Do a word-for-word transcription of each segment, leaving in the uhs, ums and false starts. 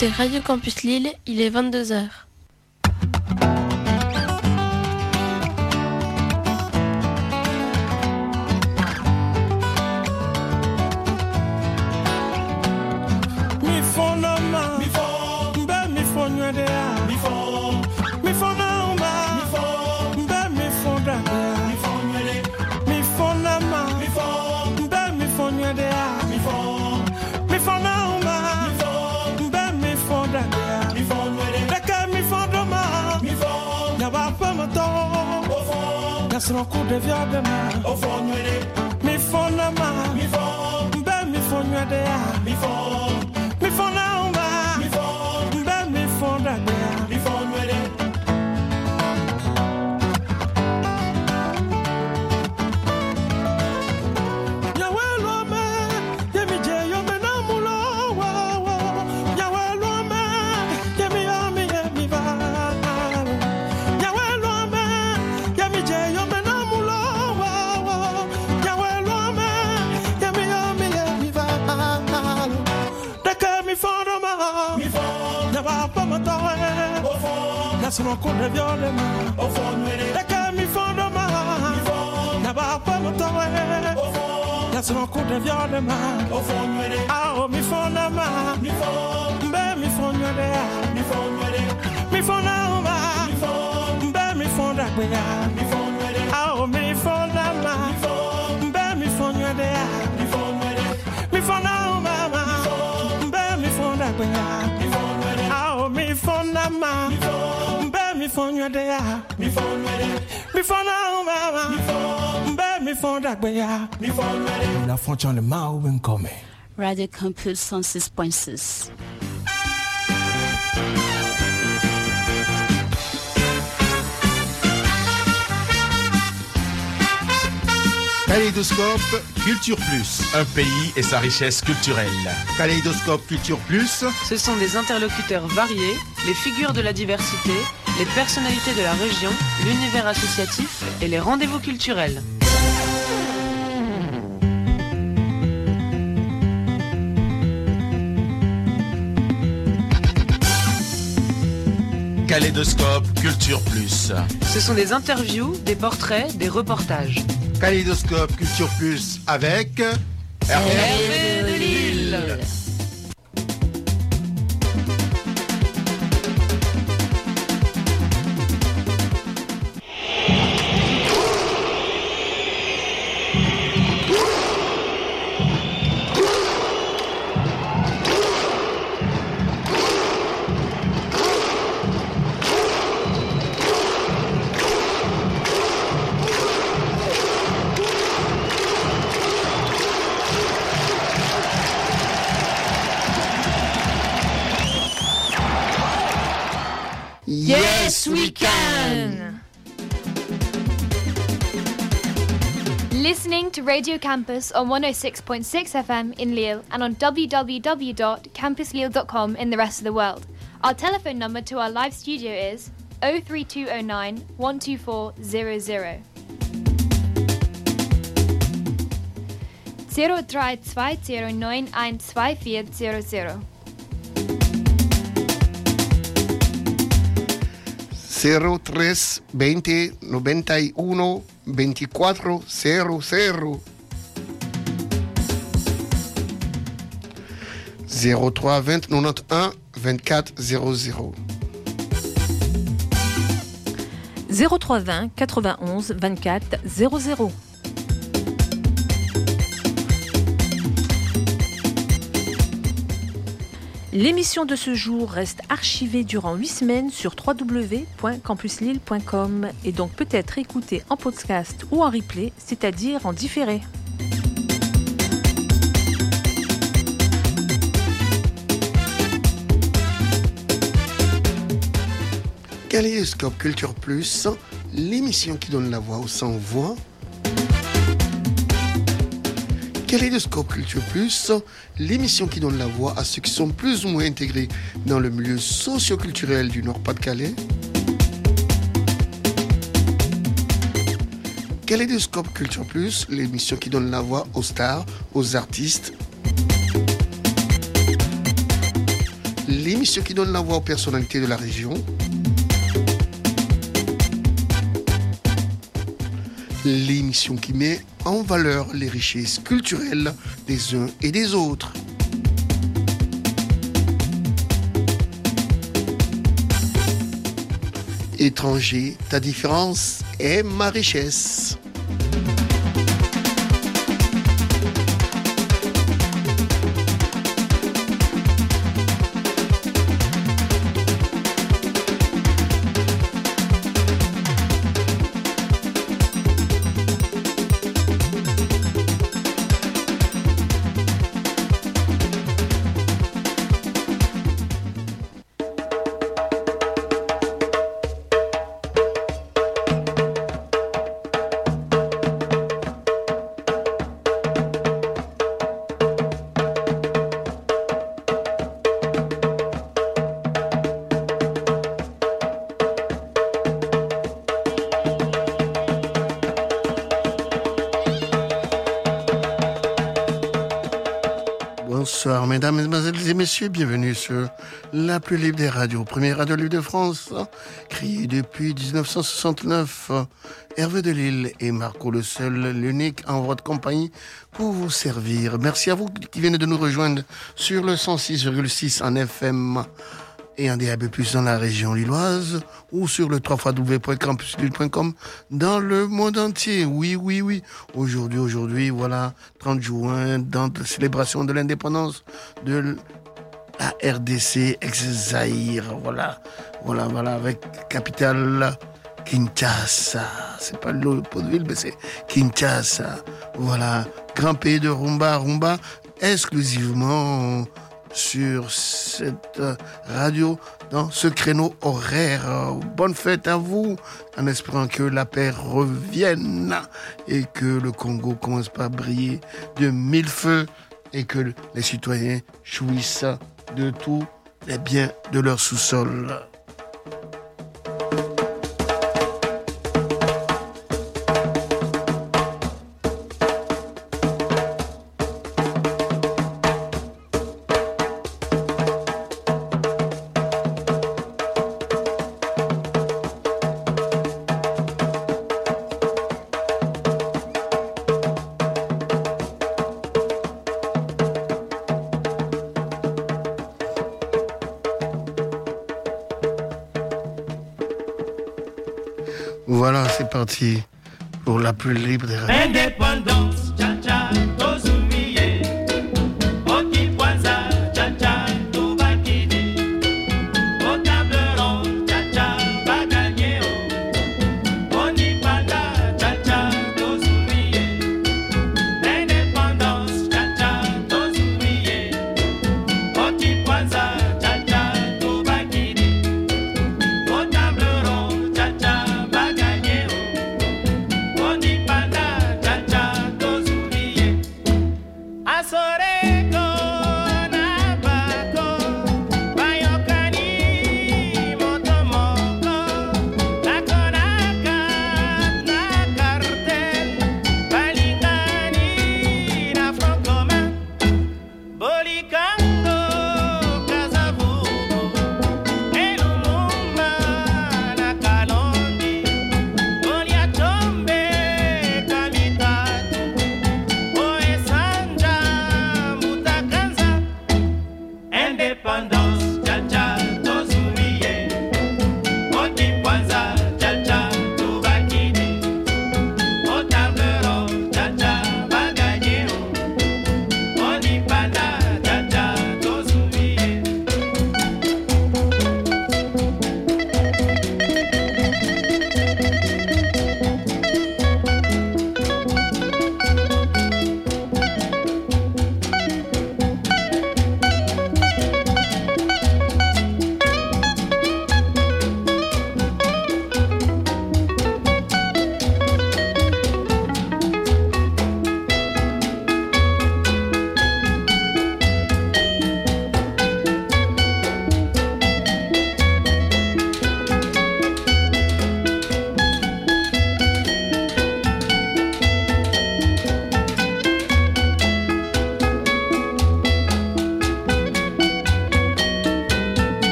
écoutez Radio Campus Lille, il est vingt-deux heures. Nasro coup de viande ma, au fond nué, mi fond na ma, mi fond, ben mi fond nué de ya, mi fond, mi fond na ma, mi fond, ben mi fond da de ya, mi fond nué de. Nasro coup de viande ma, au fond nué, dès mi fond de ma, mi fond, n'a pas pas me tower, au fond, nasro coup de viande ma, au fond nué, ah oh mi fond na ma, mi fond, ben mi fond nué, mi fond nué, mi fond na ma, mi fond, ben mi fond da ya, mi fond nué, ah oh mi fond na ma, mi fond, ben mi fond nué, mi fond nué, mi fond na ma, mi fond, ben mi fond da ya, mi fond nué, ah oh mi fond na ma, mi fond. Mi fond nué de ya, mi fond nué, mi fond na ma, mi fond, ben mi fond da ya, mi fond nué. La fonction de ma ou comme. Radio Campus cent six point six. Kaléidoscope Culture Plus. Un pays et sa richesse culturelle. Kaléidoscope Culture Plus. Ce sont des interlocuteurs variés, les figures de la diversité, les personnalités de la région, l'univers associatif et les rendez-vous culturels. Kaléidoscope Culture Plus. Ce sont des interviews, des portraits, des reportages. Kaléidoscope Culture Plus avec Hervé de Lille. Yes, we can! Listening to Radio Campus on one oh six point six F M in Lille and on w w w dot campus lille dot com in the rest of the world. Our telephone number to our live studio is oh three two oh nine, one two four zero zero. zero drei zwei zero neun eins zwei vier zero zero. zero tres veinte noventa y uno veinticuatro cero cero. zero trois vingt quatre-vingt-onze vingt-quatre zéro zéro. zéro trois vingt quatre-vingt-onze vingt-quatre zéro zéro. L'émission de ce jour reste archivée durant huit semaines sur w w w point campus lille point com et donc peut être écoutée en podcast ou en replay, c'est-à-dire en différé. Kaléidoscope Culture Plus, l'émission qui donne la voix aux sans-voix. Kaléidoscope Culture Plus, l'émission qui donne la voix à ceux qui sont plus ou moins intégrés dans le milieu socio-culturel du Nord-Pas-de-Calais. Kaléidoscope Culture Plus, l'émission qui donne la voix aux stars, aux artistes. L'émission l'émission qui donne la voix aux personnalités de la région. L'émission qui met en valeur les richesses culturelles des uns et des autres. Étranger, ta différence est ma richesse. Bonsoir, mesdames, mesdemoiselles et messieurs, bienvenue sur la plus libre des radios, première radio libre de France, créée depuis dix-neuf cent soixante-neuf. Hervé Delille et Marco le seul, l'unique en votre compagnie pour vous servir. Merci à vous qui venez de nous rejoindre sur le cent six virgule six en F M et en D A B plus, dans la région lilloise, ou sur le w w w point campus lille point com dans le monde entier. Oui, oui, oui. Aujourd'hui, aujourd'hui, voilà, trente juin, dans la célébration de l'indépendance de la R D C ex-Zaïre. Voilà, voilà, voilà, avec capitale Kinshasa. C'est pas le Léopoldville, mais c'est Kinshasa. Voilà, grand pays de rumba, rumba, exclusivement sur cette radio, dans ce créneau horaire. Bonne fête à vous, en espérant que la paix revienne et que le Congo commence par briller de mille feux et que les citoyens jouissent de tous les biens de leur sous-sol. Voilà, c'est parti pour la plus libre des radios. Indépendance, tcha tcha, tozumiye. Oki Kwanza, tcha tcha, tubakidi. Au table ronde, tcha tcha, bagagné. Oni panda, tcha tcha, tozumiye. Indépendance, tcha tcha, tozumiye. Oki Kwanza, tcha tcha, tubakidi. Au table ronde, tcha tcha. Indépendance,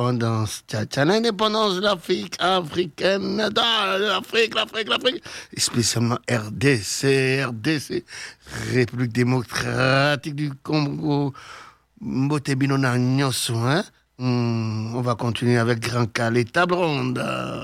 l'indépendance. Tcha, tcha, l'indépendance de l'Afrique africaine. L'Afrique, l'Afrique, l'Afrique. Et spécialement R D C, R D C, République démocratique du Congo. Mbote binona nyoso, hein? Hmm, on va continuer avec Grand Calais, table ronde.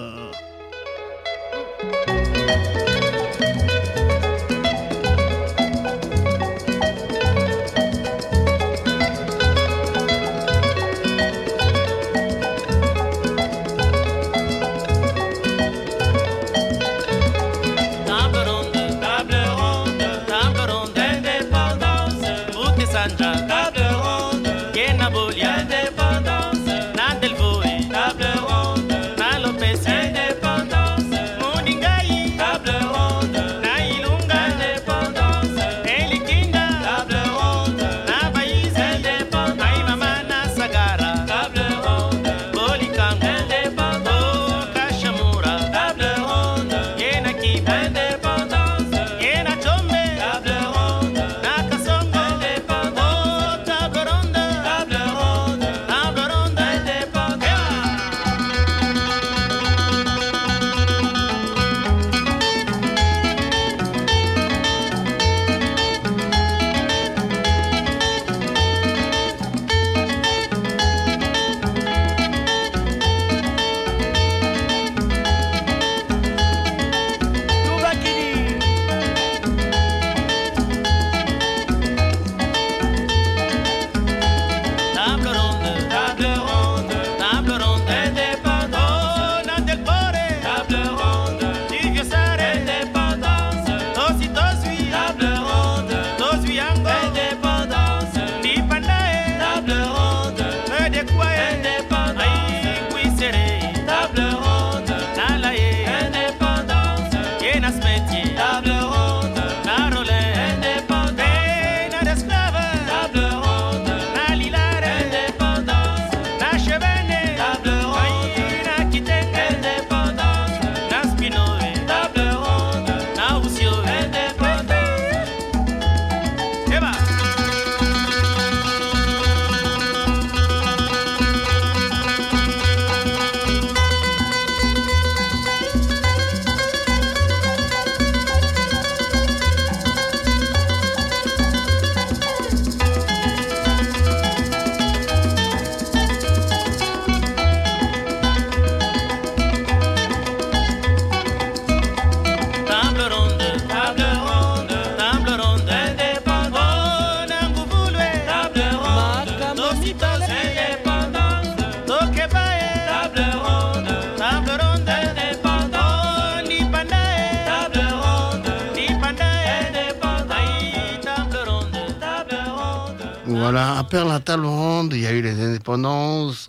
Voilà, après la table ronde, il y a eu les indépendances.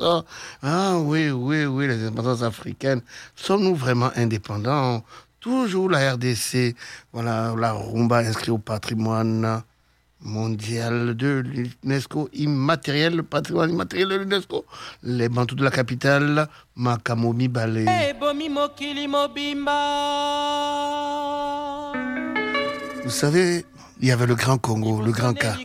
Ah oui, oui, oui, les indépendances africaines. Sommes-nous vraiment indépendants? Toujours la R D C, voilà, la rumba inscrite au patrimoine mondial de l'UNESCO, immatériel, le patrimoine immatériel de l'UNESCO. Les Bantous de la capitale, Makamomi Balé. Vous savez, il y avait le Grand Congo, le Grand K.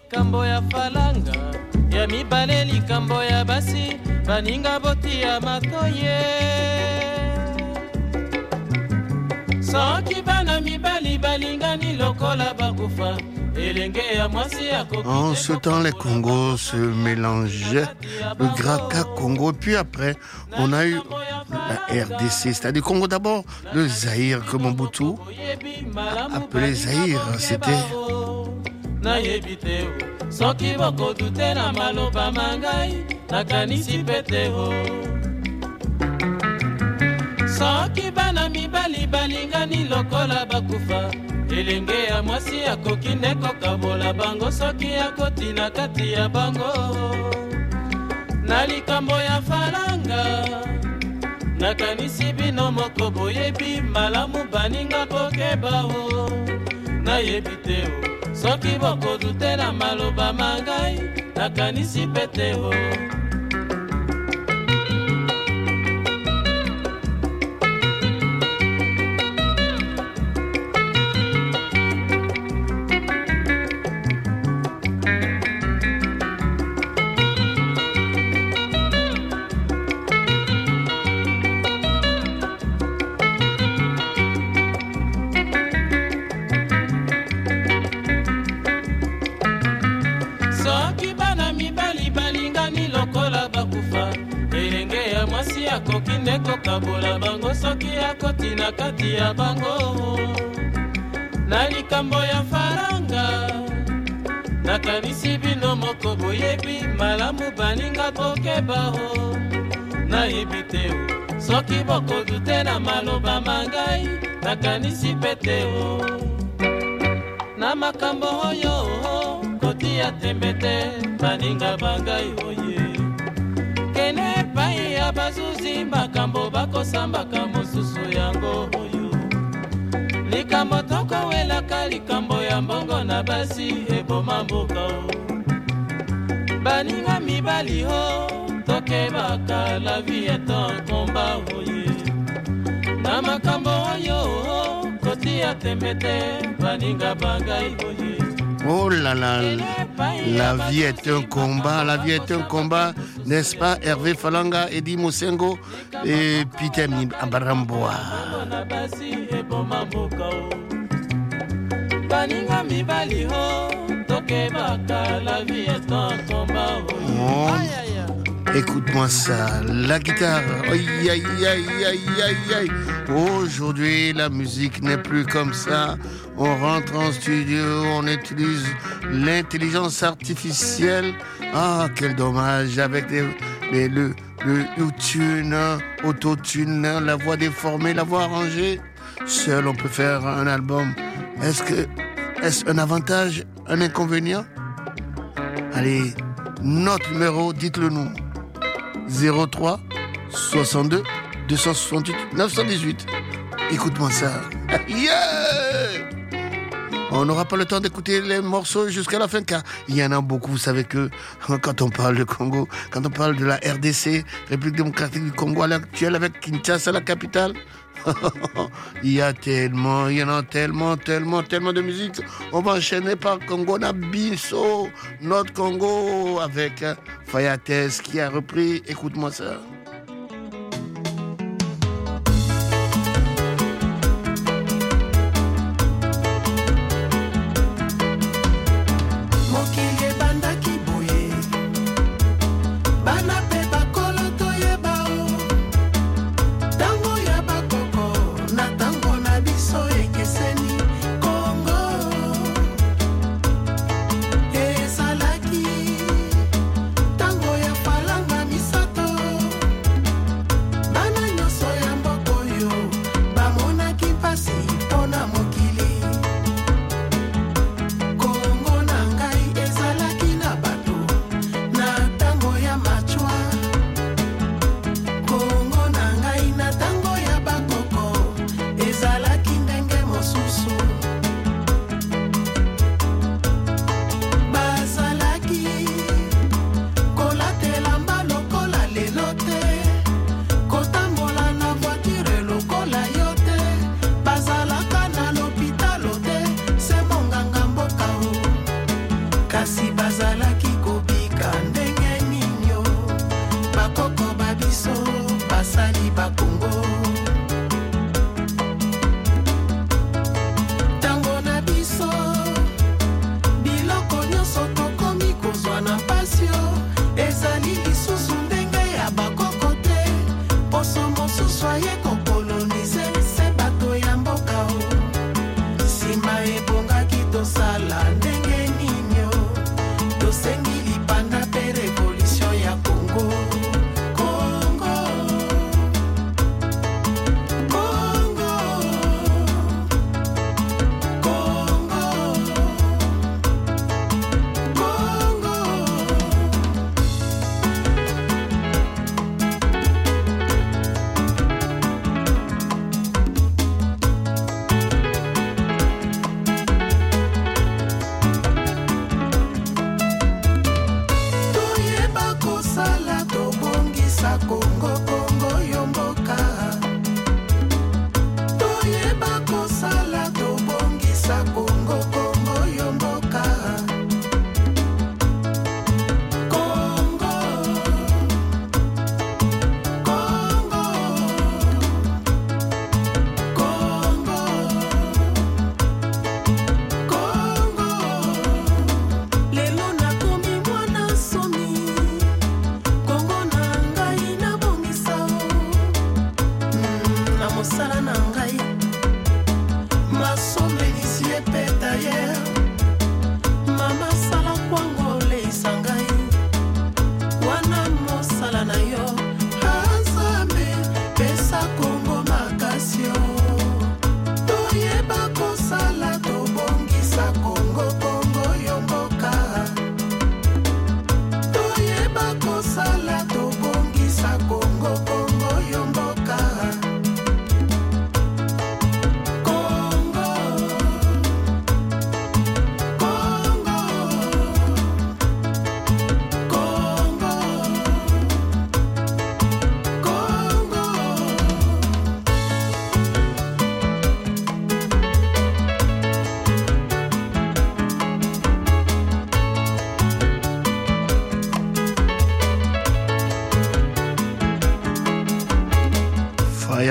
En ce temps, les Congos se mélangeaient, le Grand K Congo, puis après, on a eu la R D C, c'est-à-dire Congo d'abord, le Zaïre que Mobutu appelé Zaïre, c'était... Soki bana mibali balingani lokola bakufa elenge ya mwasi akoki nde kokabola bango soki akoti na kati ya bango na likambo ya faranga nakanisi bino moko boyebi malamu baninga kokeba o nayebi te o soki bokodutela maloba mangai nakanisi pete o. kokabola bango soki akoti na kati ya bango na likambo ya faranga nakanisi bino moko boyebi malamu baninga bokebao nayebi te o soki bokodute na maloba mangai nakanisi pete o na makambo oyo kotia tembe te baninga bangai oye kene epai ya bazuzi makambo bakosambaka mosusu yango oyo likambo tokowelaka likambo ya mbongo na basi eboma mboka o baninga mibali o tokebaka la vie est un combat oye na makambo oyo kotia tembe te baninga bangai oye. Oh là là, la vie est un combat, la vie est un combat, n'est-ce pas? Hervé Falanga, Eddie Mosengo et Peter Abaramboa. Oh. Écoute-moi ça, la guitare, aïe aïe aïe aïe aïe aïe. Aujourd'hui, la musique n'est plus comme ça. On rentre en studio, on utilise l'intelligence artificielle. Ah, quel dommage, avec les, les, le, le U-tune, auto-tune, la voix déformée, la voix arrangée. Seul, on peut faire un album. Est-ce que, est-ce un avantage, un inconvénient? Allez, notre numéro, dites-le nous. zéro trois soixante-deux deux cent soixante-huit neuf cent dix-huit. Écoute-moi ça. Yeah! On n'aura pas le temps d'écouter les morceaux jusqu'à la fin car il y en a beaucoup. Vous savez que quand on parle de Congo, quand on parle de la R D C, République démocratique du Congo à l'actuel avec Kinshasa, la capitale, il y a tellement, il y en a tellement, tellement, tellement de musique. On va enchaîner par Congo Nabiso, notre Congo avec Fayates qui a repris. Écoute-moi ça.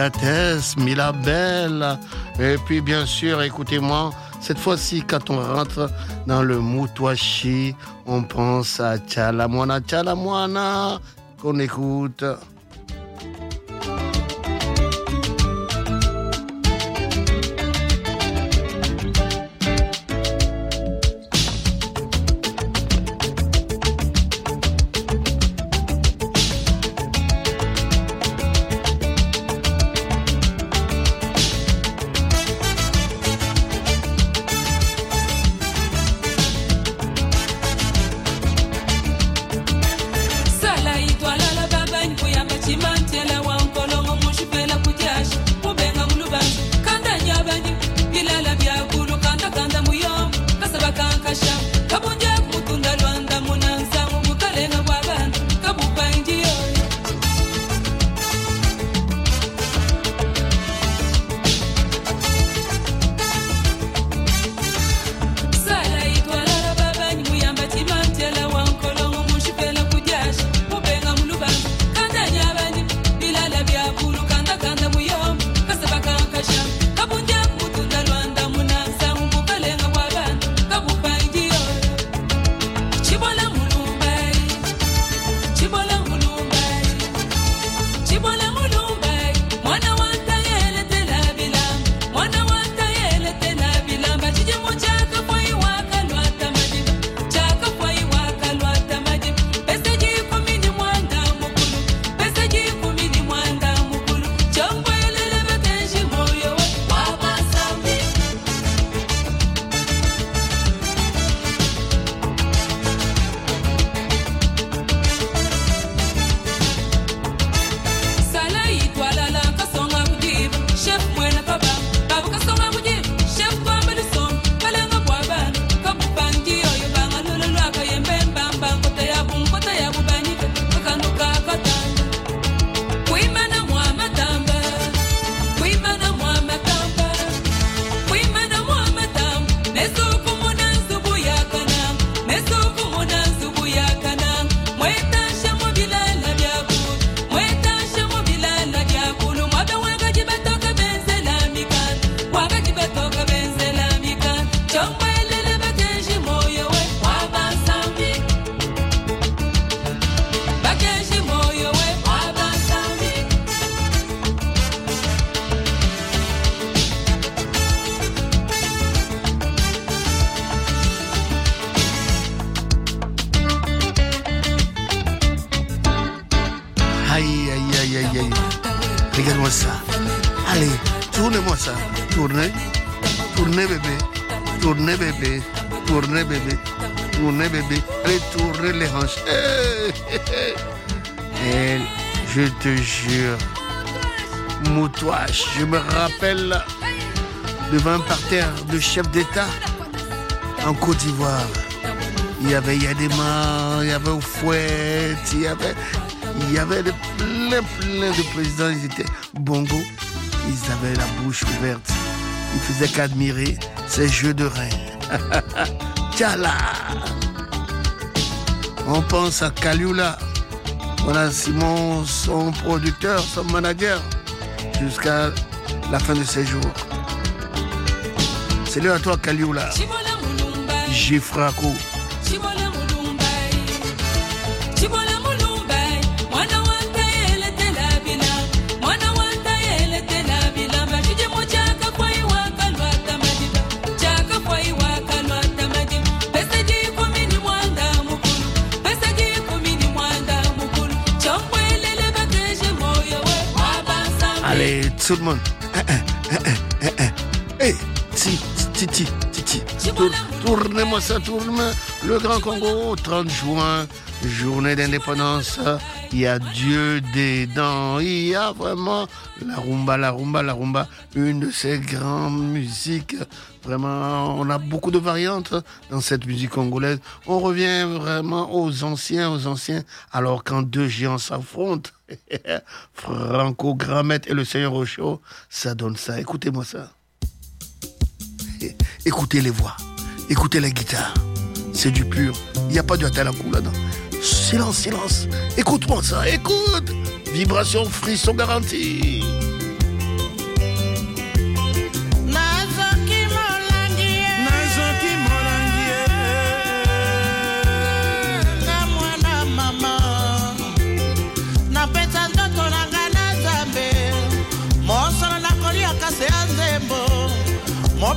Béatrice, Mila Belle. Et puis, bien sûr, écoutez-moi, cette fois-ci, quand on rentre dans le Moutouachi, on pense à Tchalamouana, Tchalamouana, qu'on écoute. Regarde-moi ça. Allez, tournez-moi ça. Tournez. Tournez bébé. Tournez bébé. Tournez bébé. Tournez bébé. Allez, tournez les hanches. Et je te jure, Moutouache, je me rappelle devant un parterre de chef d'État en Côte d'Ivoire. Il y avait Yadema, il y avait Oufouette, il y avait, il y avait de, plein, plein de présidents. Ils étaient bongo, ils avaient la bouche ouverte. Ils faisaient qu'admirer ces jeux de reins. Tchala! On pense à Kalioula. Voilà Simon, son producteur, son manager, jusqu'à la fin de ses jours. Salut à toi, Kalioula. Gifraco. Allez, tout le monde. Hey, ti, ti, ti, ti, ti. Tournez-moi ça, tourne-moi. Le Grand Congo, trente juin, journée d'indépendance. Il y a Dieu dedans. Il y a vraiment la rumba, la rumba, la rumba. Une de ces grandes musiques. Vraiment, on a beaucoup de variantes dans cette musique congolaise. On revient vraiment aux anciens, aux anciens. Alors quand deux géants s'affrontent, Franco Gramette et le Seigneur Rochaud, ça donne ça. Écoutez-moi ça. Écoutez les voix, écoutez les guitares. C'est du pur. Il n'y a pas de atalakou là-dedans. Silence, silence. Écoute-moi ça, écoute. Vibration, frisson garanti.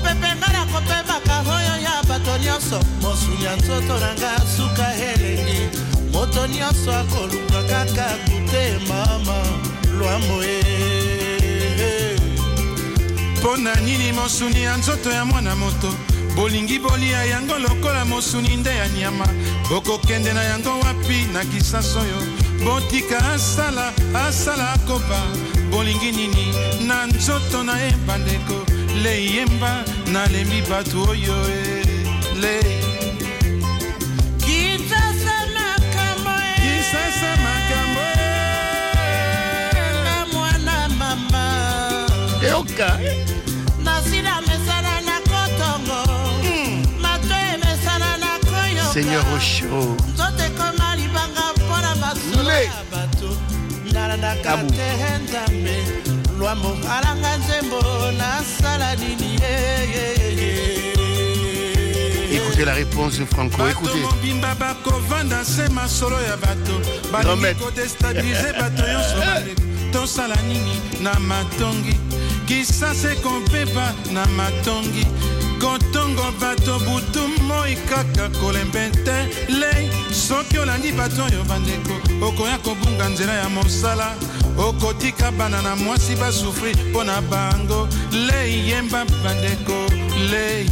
mopepenga na kopemaka oyo ya bato nyonso mosuni ya nzoto nanga suka elengi moto nyonso akoluka kaka kute mama lwamoe pona nini mosuni ya nzoto ya mwana moto bolingi bolia yango lokola mosuni nde ya nyama bokokende na yango wapi na kisasa oyo botika asala asala akoba bolingi nini na nzoto na ye bandeko le yemba na lembi bato oyo le kisasa makambo kisasa makambo na mwana mama eoka nasila mesana na kotongo mato emesana na koyoka Seigneur Rochero nzote koma libanga mpona masolo ya bato nalandaka te nzambe lwamo alanga nzembo nasala nini Écoutez la réponse de Franco, écoutez. Mobimba bakovanda se masolo ya bato balingi kodestabilize bato nyonso baleko tosala nini na matongi kisase kompeba na matongi kotongo bato butu moi kaka kolembe te lei soki olandi bato oyo bandeko okoya kobunga nzela ya mosala okotika bana na mwasi basufri mpo na bango lei yemba bandeko lei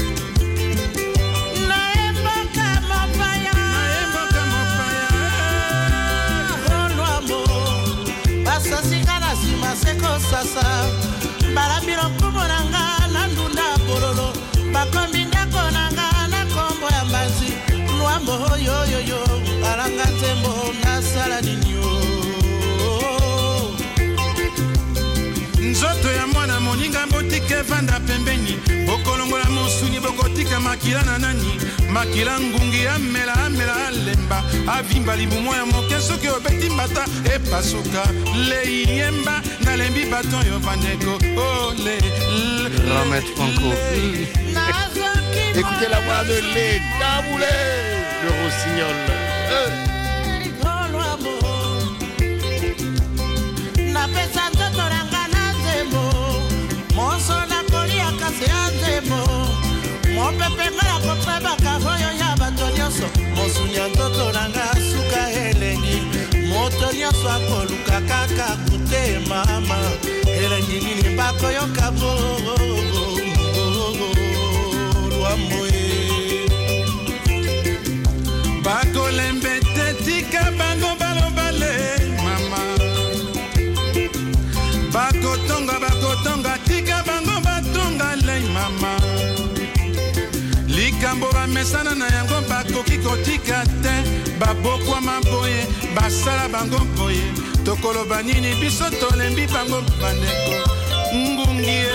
basasika na nsima seko sasa balambilo nkumu na nga na ndunda bololo bakombi ndako na nga na kombo ya mbanzi lwambo oyoyoyo alanga nzembo nasala nini o nzoto ya mwana moninga botika evanda pembeni bokolongola mosuni bokotika makila na nani makila ngungi amela amela alemba avimba libumo ya moke soki obeti mbata epasuka leiyemba nalembi bato oyo bandeko ole Ramet Franco. Écoutez la voix de Lé Taboulé de Rossignol. napesa nzoto nanga na nzembo moso nakolia kasi ya nzembo mopepenga na kopebaka oyo ya bato nyonso mosuni ya nzoto nanga suka elengi moto nyonso akoluka kaka kute mama elengi nini bakoyoka lwamoe bakolembe te tika bango balobale mama bakotonga bakotonga tika bango batonga lei mama likambo bamesana na yango bakoki kotika te babokwama boye basala bango boye tokoloba nini biso tolembi bango bandeko ngungi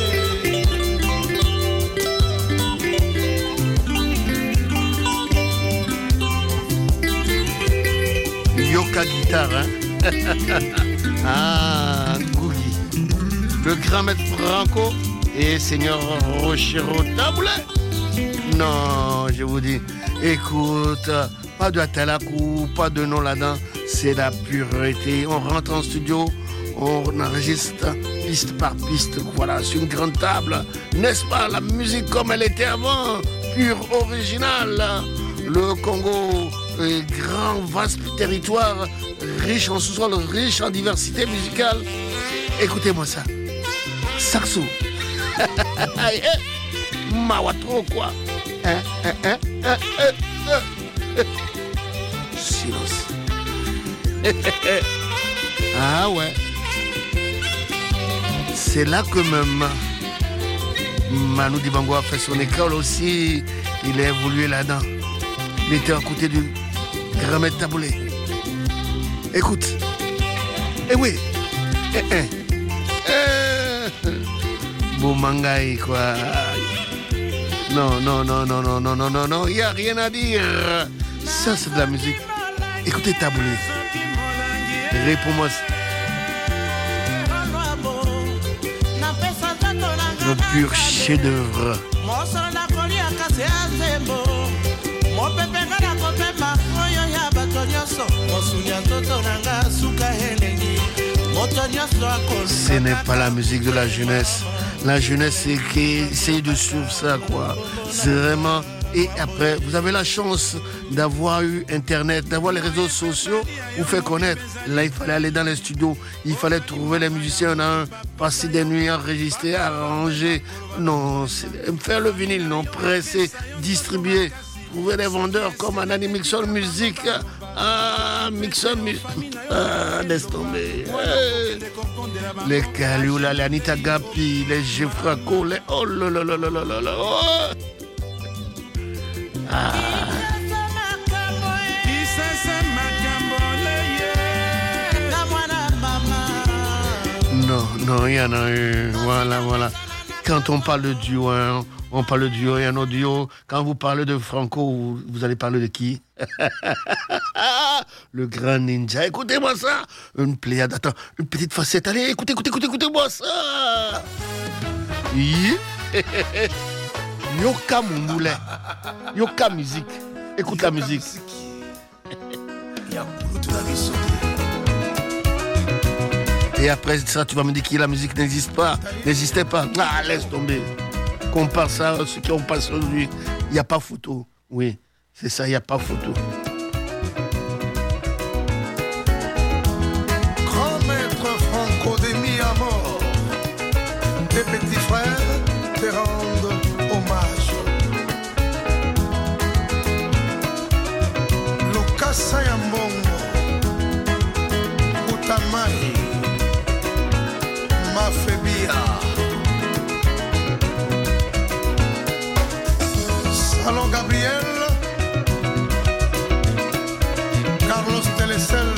Yoka guitare, hein? Ah, Googie. Le grand maître Franco et Seigneur Rochero Taboulé. Non, je vous dis, écoute, pas de Atalakou, pas de nom là-dedans, c'est la pureté. On rentre en studio, on enregistre piste par piste, voilà, sur une grande table. N'est-ce pas, la musique comme elle était avant, pure, originale. Le Congo est grand, vaste territoire, riche en sous-sol, riche en diversité musicale. Écoutez-moi ça. Saxo. Mawatro, quoi. Hein, hein, hein, hein, hein, hein. Silence. Ah ouais. C'est là que même Manu Dibango a fait son école aussi. Il a évolué là-dedans. Il était à côté du grand maître Taboulé. Écoute. Eh oui. Eh, eh. Eh. Boumangaï, quoi. Non, non, non, non, non, non, non, non, non. Il n'y a rien à dire. Ça, c'est de la musique. Écoutez Taboulé. Réponds-moi. Un pur chef-d'œuvre. Ce n'est pas la musique de la jeunesse, la jeunesse qui essaye de suivre ça, quoi. C'est vraiment... Et après, vous avez la chance d'avoir eu Internet, d'avoir les réseaux sociaux, vous fait connaître. Là, il fallait aller dans les studios, il fallait trouver les musiciens un à un, passer des nuits, enregistrer, arranger. Non, faire le vinyle, non, presser, distribuer, trouver des vendeurs comme Anani Mixon Music. Ah, Mixon Music. Ah, laisse tomber. Ouais. Les Kalioula, les Anita Gapi, les Jeffraco, les... Oh là là là là là là. Oh. Ah. Non, non, il y en a eu. Voilà, voilà. Quand on parle de duo, hein, on parle de duo, il y a un autre duo. Quand vous parlez de Franco, vous, vous allez parler de qui? Le grand ninja. Écoutez-moi ça. Une pléiade. Attends, une petite facette. Allez, écoutez, écoutez, écoutez, écoutez-moi ça. Yoka Moumoulin. Yoka musique. Écoute la musique. Et après ça, tu vas me dire que la musique n'existe pas. N'existait pas. Ah, laisse tomber. Compare ça à ce qu'on passe aujourd'hui. Il n'y a pas photo. Oui, c'est ça, il n'y a pas photo. Grand maître Franco de mi à mort. Tes petits frères te rendent hommage. Lokasa ya mbongo Utamai Mafebia Salon Gabriel Carlos Telecel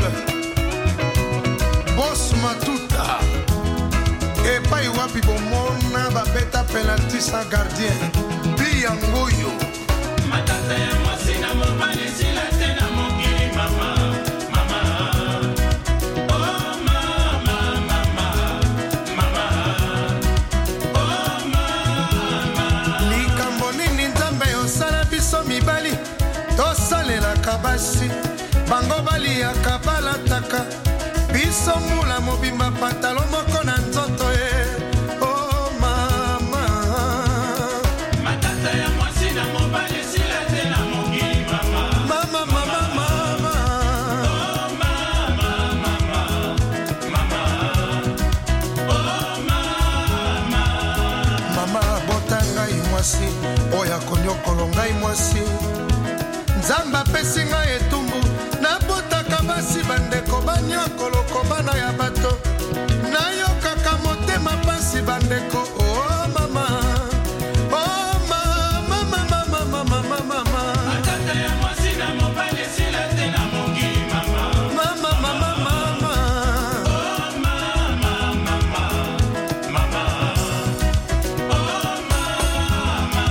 Boss Matuta Epai wapi bomona babeta penalty sans gardien Biangoyo Matata ya mwasi na mobali sila tena mongili mama mama oh mama mama mama oh mama likambo nini nzambe osala biso mibali tosalelaka basi bango baliaka balataka biso mula mobimba pantalo moko na nzoto ye oh mama matata ya mwasi na mobali sila tena mongili mama mama mama mama oh mama mama mama oh mama mama botanga i mwasi oya konyokolo ngai mwasi nzamba pesi ngai etumbu nabotaka basi bandeko banyokoloko bana ya bato nayokaka motema pasi bandeko oh mama oh mama mama mama mama mama atata ya mwasi na mobali sila tena mongili mama mama mama mama oh mama mama mama oh mama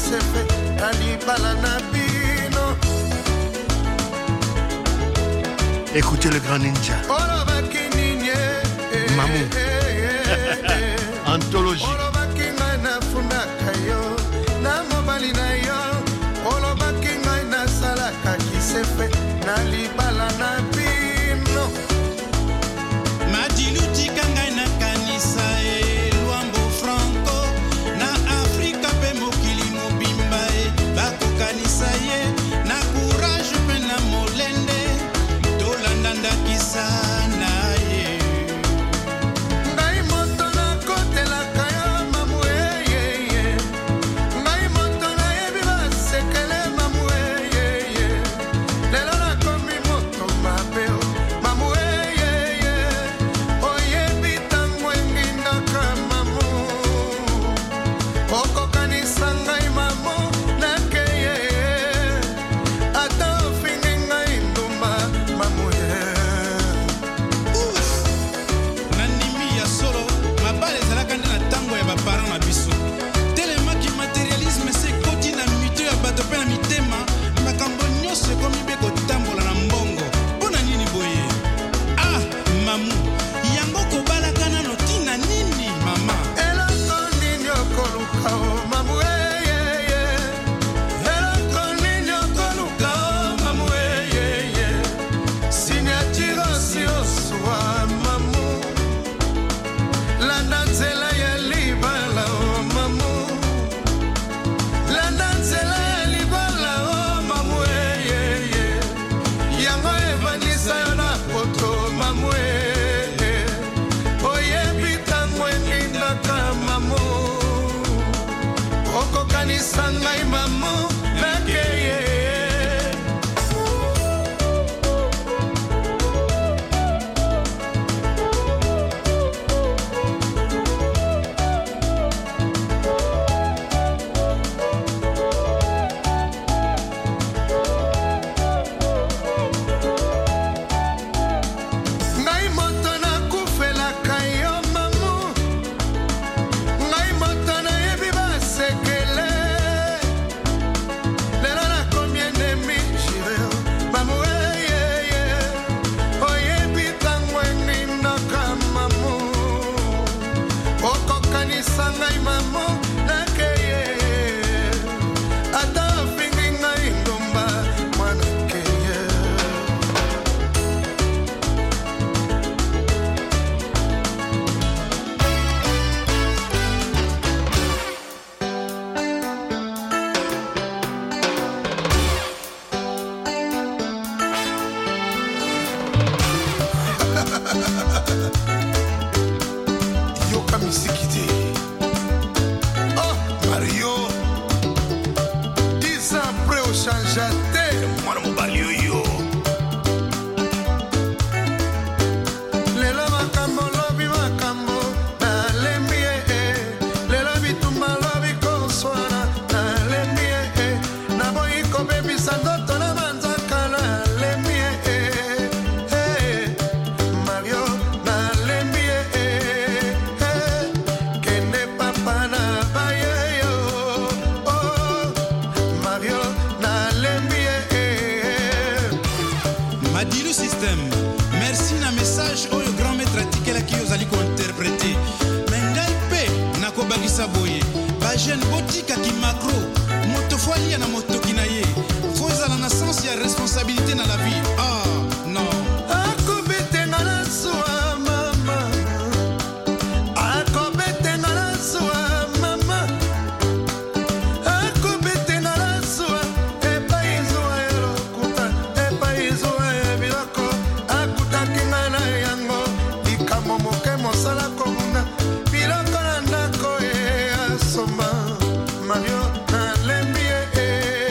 kisefe alibala na bino. Écoutez le grand ninja. Mamou. Anthologie. Madiluti kangai na kanisa e Luambo Franco na Afrika pe mokili mobimba e bako kanisa ye na courage pe na molende tolandanda kisana ye ngai moto na kotela kaya mamu ye ye ngai moto na yebi basekele mamu ye ye lelo na komi moto mabeo mamu ye ye oyebi tango enginda kama mamu okokanisa ngai mamu nakeye ata ofingi ngai ndumba mamu ye nandimi ya solo mabale ezalaka nde na ntango ya baparent na biso telemaki materialisme se ekoti na mito ya bato mpe na mitema makambo nyonso ekomi mpe kotambola na mbongo mpo na nini boye ah mamu yango kobalaka nano ntina nini mama eloko nini okoluka o mamu eyeye eloko nini okoluka o mamu eyeye signature si oswa mamu landa nzela ya libala o mamu landa nzela ya libala o mamu eyeye yango evanisa yo na poto mamu eye oyebi tango elindaka mamu okokanisa ngai mamu nakeye ngai moto nakufelaka yo mamu ngai moto nayebi basekele lelo nakomi enemi jireo mamu eyeye oyebi tango enindaka mamu okokanisa ngai mamu nakeye ata ofingi ngai ndumba mwanakeye yoka misiki te oh Mario dix ans après ochangea te mwana mobali oyo lelo makambo lobi makambo nalembi ye lelo bitumba lobi koswana nalembi ye naboyi kobebisa ndoto na manzaka nalembi ye Mario nalembi ye kende papa na baye yo oh Mario nalembi ye Madilu system merci na message oyo grand maître atikelaki ozali kointerprete me ngai mpe nakobakisa boye bagene botikaki macro moto fo alia na motoki na ye fo ezala na sens ya responsabilité na la vie ah non akobetenga na suwa mama akobetenga na suwa mama akobetenga na suwa epai zuwa elokuta epai zuwa ebiloko akutaki ngai na yango likambo moke mosala komuna biloko na ndako e asomba Mario nalembi ye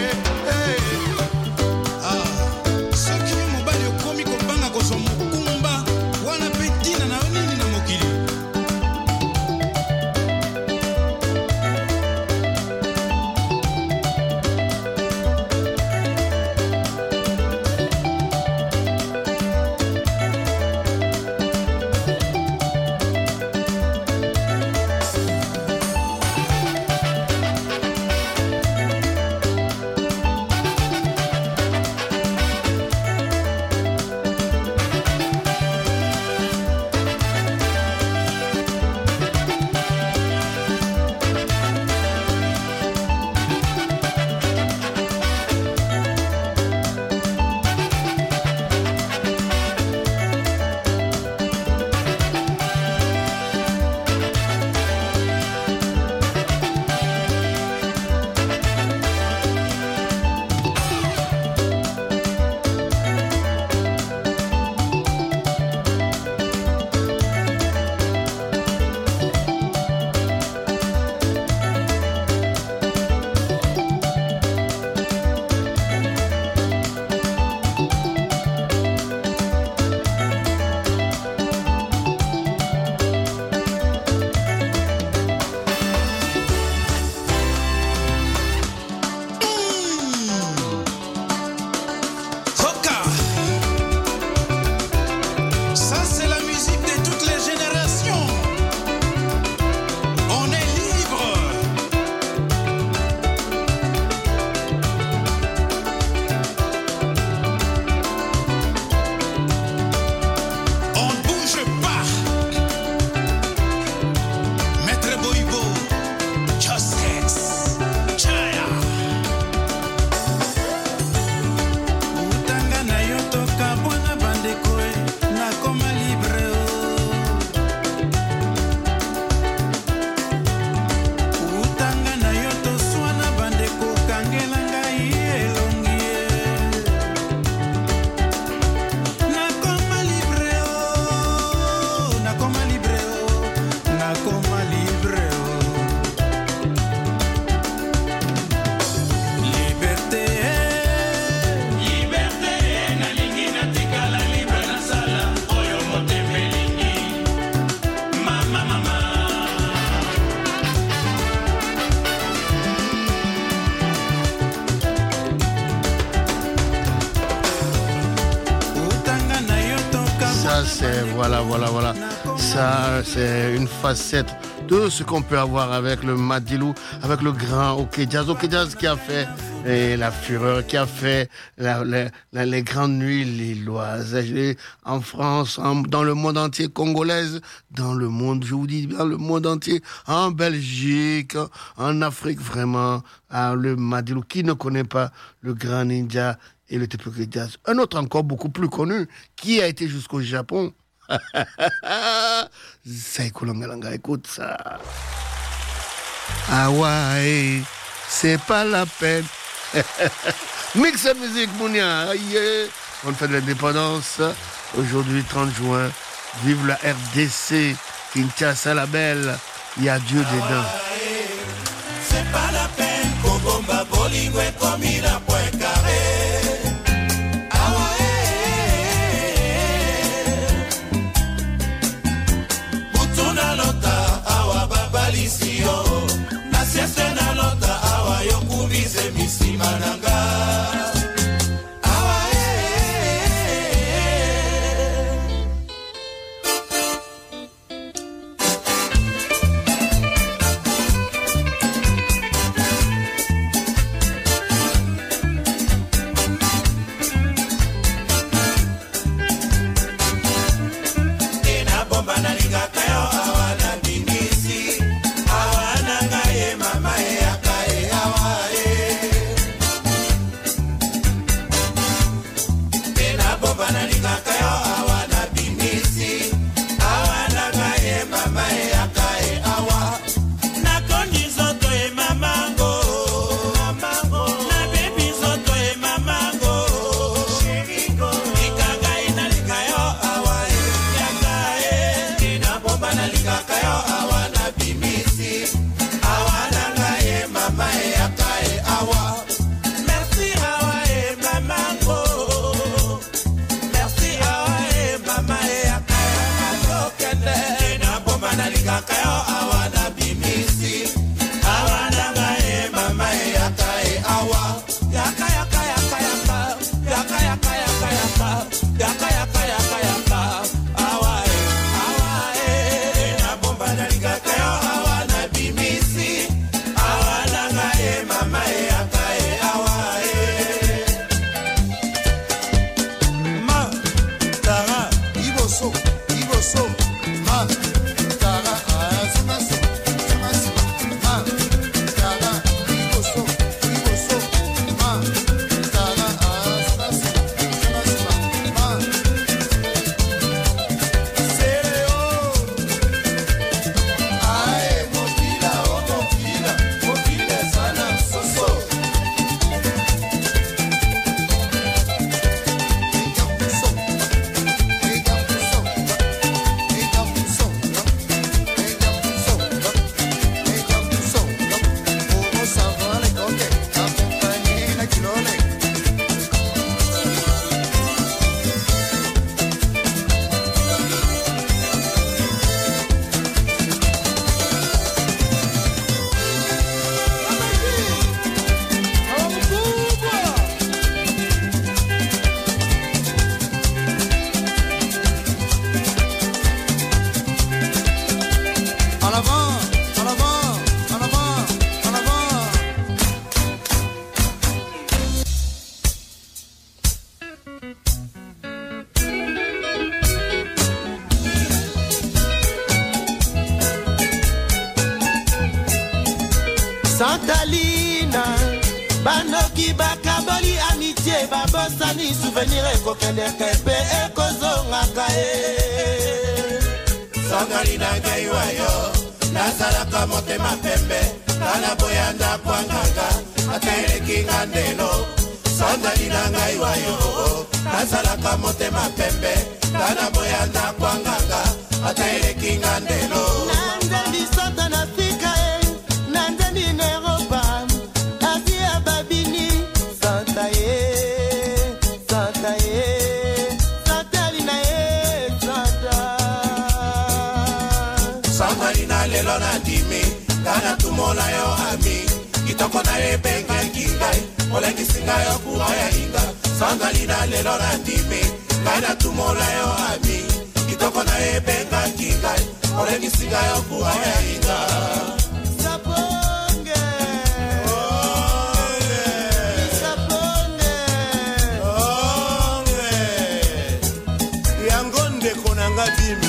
c'est, voilà, voilà, voilà. Ça, c'est une facette de ce qu'on peut avoir avec le Madilou, avec le grand OK Jazz. OK Jazz qui a fait et la fureur, qui a fait la, la, la, les grandes nuits lilloises en France, en, dans le monde entier, congolaise, dans le monde, je vous dis bien le monde entier, en Belgique, en Afrique, vraiment. Ah, le Madilou, qui ne connaît pas le grand ninja et le T P O Jazz. Un autre encore beaucoup plus connu, qui a été jusqu'au Japon. Saïko Langalanga, écoute ça. Ah ouais, c'est pas la peine. Mix et musique, Mounia. Yeah. On fait de l'indépendance. Aujourd'hui, trente juin. Vive la R D C. Kinshasa la belle. Il y a Dieu dedans. C'est pas la peine. Kobomba bolingwe komina point carré. Mananga awa ena bomba na liga kayo awa na bingisi awa nanga ye mama ye akae awa Santalina Banoki bakaboli amitié babosani souvenir ekokende kepe ekozonga kae Santalina gaiwayo nazalaka motema pembe kana boyanda kwanganga akaeleki ngandelo Santalina gaiwayo nazalaka motema pembe kana boyanda kwanganga akaeleki ngandelo Nanga bisota na fika Nanga ni Europa Asia babini Santa ye Santa ye Santalina ye Santa Santalina lelo na dimi Kana tumola yo ami Kitoko na ye benga kingai Ola kisinga yo kuwa ya inga Santalina lelo na dimi Kana tumola yo ami kitoko na ebengaki ngai olekisi ngai okuwa ya inga Saponge Saponge Onge yango ndeko na nga Jimmy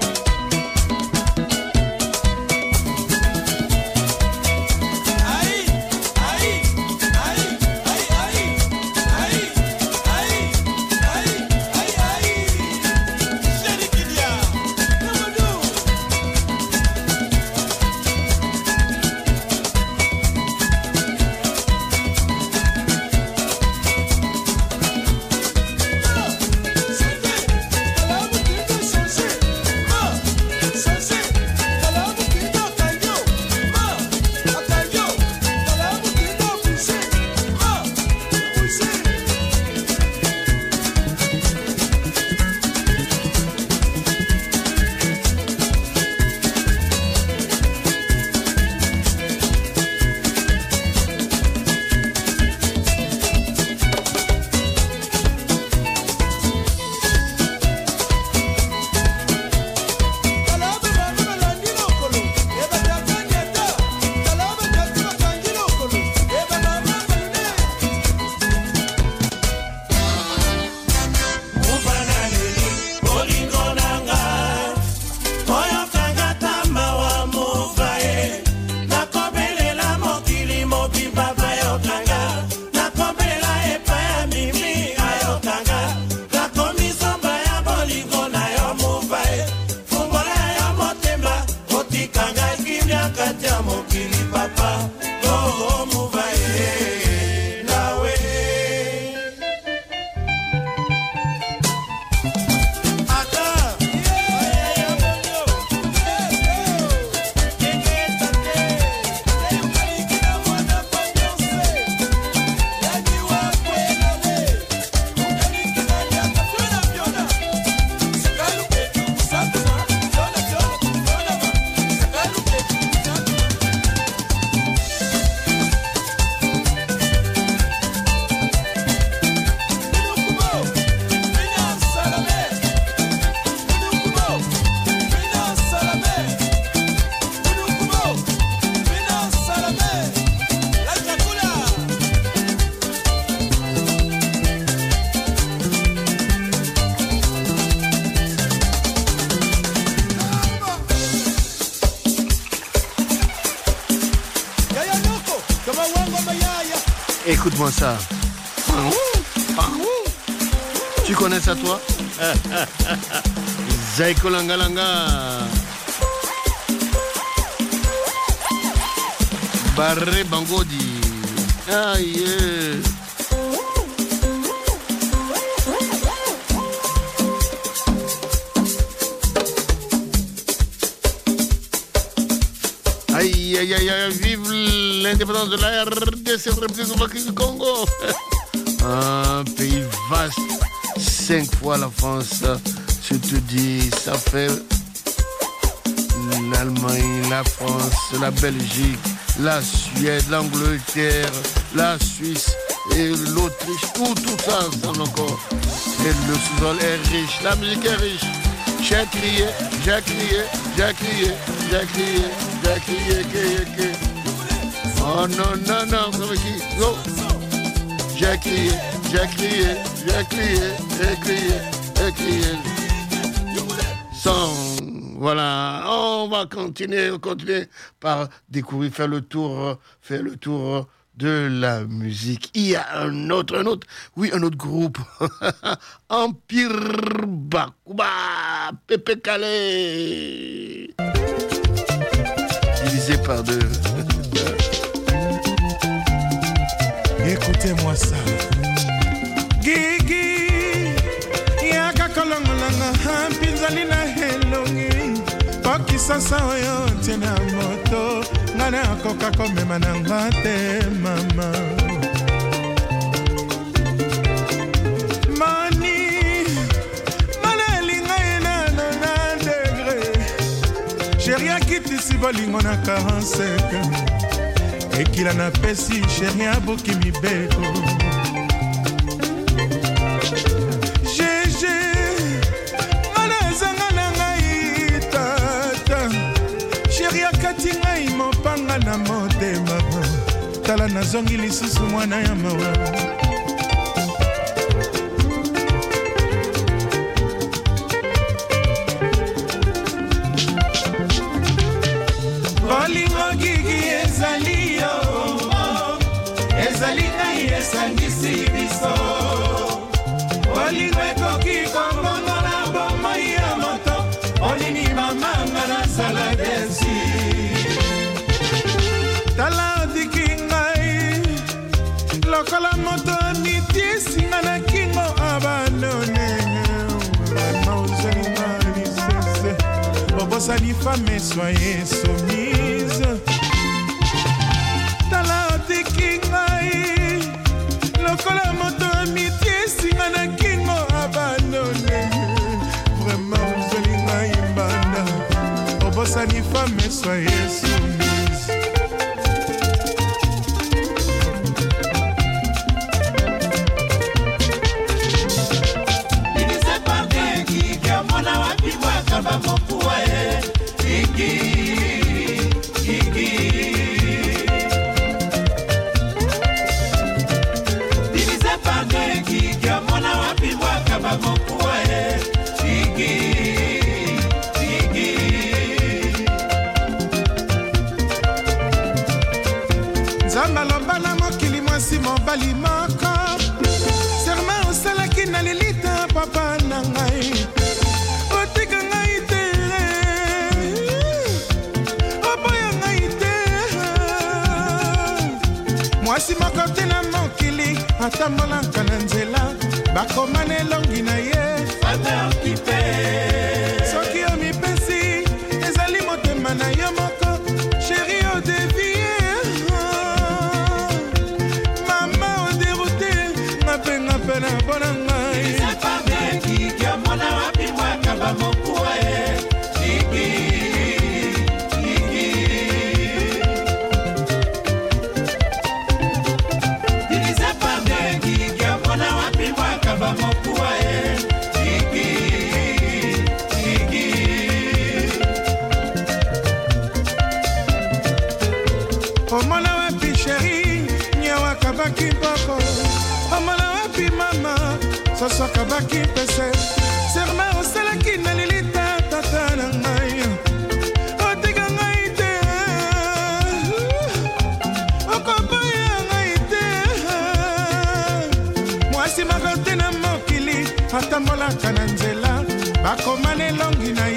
Écoute-moi ça. Tu connais ça toi? Zaiko Langa Langa. Barré Bangodi. Ah yeah. Aïe, aïe, aïe, aïe, vive l'indépendance de la R D C, République du Congo. Un pays vaste, cinq fois la France. Je te dis, ça fait l'Allemagne, la France, la Belgique, la Suède, l'Angleterre, la Suisse et l'Autriche. Tout, tout ça ensemble encore. Et le sous-sol est riche, la musique est riche. J'ai crié, j'ai crié, j'ai crié, j'ai crié, j'ai crié, crié, crié. Oh non, non, non, vous savez qui? Oh. J'ai crié, j'ai crié, j'ai crié, j'ai crié, j'ai crié. Sans, voilà, on va continuer, continuer par découvrir, faire le tour, faire le tour de la musique. Il y a un autre, un autre, oui, un autre groupe. Empire Bakuba, Pépé Calais. Divisé par deux. Écoutez-moi ça. Gigi, yaka kolongolanga, hampinzali na helongi. Koki sasa oyo tena moto, ngana akoka komema na ngate mama. Mani, manalinga ina nona degré. Chérie akiti si bolingo na quarante-cinq. Ekila na pesi chérie aboki mibeko. Jeje, ngana zanga na tala nazongi lisusu mwana ya mawa bolingo gigi ezali yo ezali ngai esangisi biso bolingo ekoki kombongola bomoi ya moto olini mamanga nazala desi tala odiki ngai lokola moto mitiesinga na kingo abanone maozelinga lisese bobosani fame soye soumise tala odiki ngai lokola moto mitiesinga na kingo abanone vraiment ozelinga imbanda bobosani fame soye soumise Zamba lombala mokili mwasi mobali moko serma osalaki na lilita papa na ngai otika ngai te oboya ngai te mwasi moko te na mokili atambolaka na nzela bakomana elongi na ye soki omipesi ezali motema na yo moko sheri odevie mama oderute mapenga mpe na mpona ngai omona wapi sheri nyawa kabaki mpoko omona wapi mama soso kabaki pese serma osalaki na lilita tata na ngai otika ngai te okoboya ngai te mwasi moko te na mokili atambolaka na nzela bakomana elongi na